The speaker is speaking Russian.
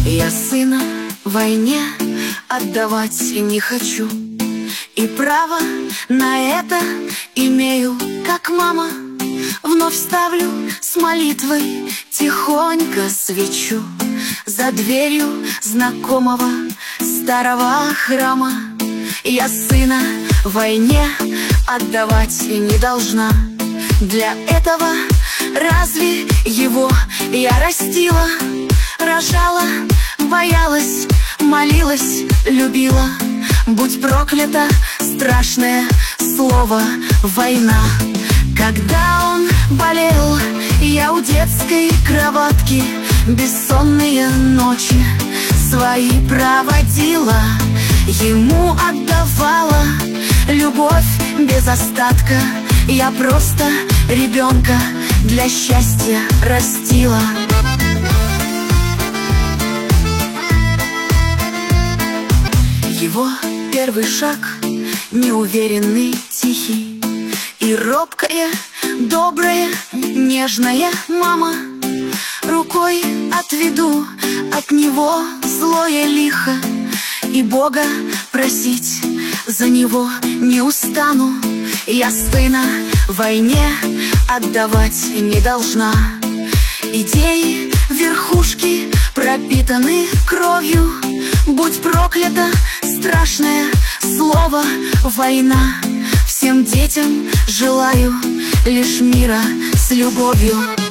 Я сына войне отдавать не хочу, и право на это имею, как мама. Вновь ставлю с молитвой тихонько свечу за дверью знакомого старого храма. Я сына войне отдавать не должна. Для этого разве его я растила, рожала, боялась, молилась, любила? Будь проклято страшное слово «война». Когда он болел, я у детской кроватки бессонные ночи свои проводила, ему отдавала любовь без остатка. Я просто ребенка для счастья растила. Его первый шаг неуверенный, тихий, и робкая, добрая, нежная мама. Рукой отведу от него злое лихо, и Бога просить за него не устану. Я сына войне отдавать не должна. Идеи верхушки пропитаны кровью. Будь проклято страшное слово «война». Всем детям желаю лишь мира с любовью.